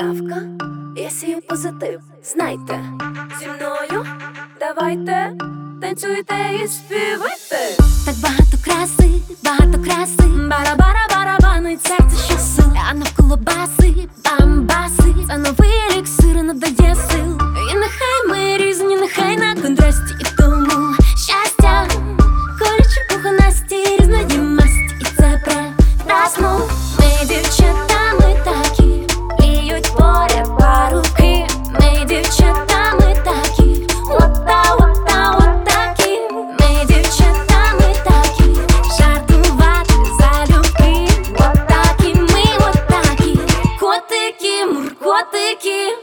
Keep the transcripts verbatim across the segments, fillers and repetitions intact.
Навка, я сію позитив, знайте, зі мною давайте, танцюйте і співайте. Так багато краси, багато краси, Бара-бара-барабанить серце щосил, а навколо баси, бамбаси. це новий еліксир надає сил. І нехай ми різні, нехай на контрасті, і тому щастя, колючі пухонасті, різної масті, і це прекрасно. Ми дівчата, ми такі, ліють поряд парубки. Ми дівчата, ми такі, ота, ота, отакі. Ми дівчата, ми такі, жартувати залюбки. Отакі, ми отакі, котики, муркотики.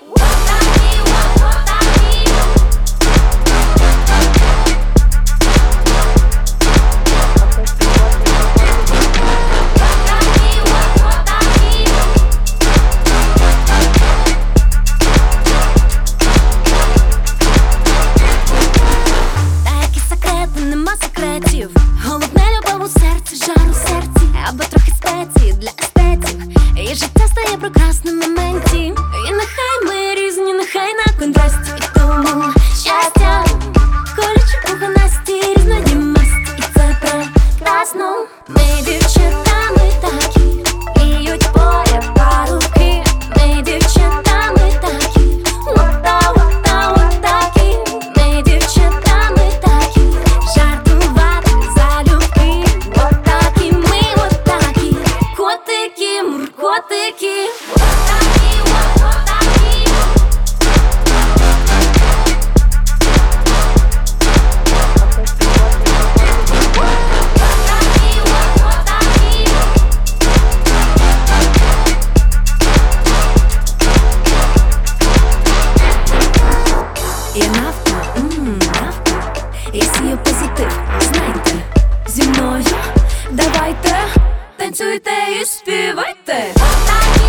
нема секретів. Головне любов у серці, жар у серці, або трохи спеції для естетів. І життя стає прекрасним в моменті. І нехай ми різні, нехай на контрасті, і тому щастя, колючі пухонасті, різної масті, і це прекрасно. Ми дівчата, ми такі, ліють поряд парубки. Ми дівчата, ми такі, ота, ота, отакі. Ми дівчата, ми такі, жартувати залюбки. Отакі, ми отакі, котики, муркотики. Я навка, ммм, навка, я сію позитив, знайте, зі мною давайте, танцюйте і співайте.